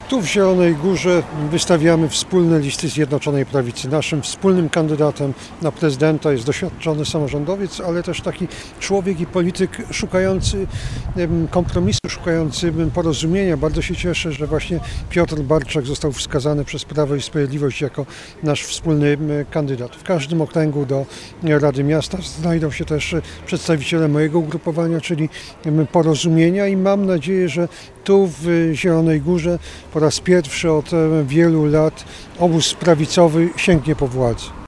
Tu w Zielonej Górze wystawiamy wspólne listy Zjednoczonej Prawicy. Naszym wspólnym kandydatem na prezydenta jest doświadczony samorządowiec, ale też taki człowiek i polityk szukający kompromisu, szukający porozumienia. Bardzo się cieszę, że właśnie Piotr Barczak został wskazany przez Prawo i Sprawiedliwość jako nasz wspólny kandydat. W każdym okręgu do Rady Miasta znajdą się też przedstawiciele mojego ugrupowania, czyli Porozumienia, i mam nadzieję, że tu w Zielonej Górze po raz pierwszy od wielu lat obóz prawicowy sięgnie po władzę.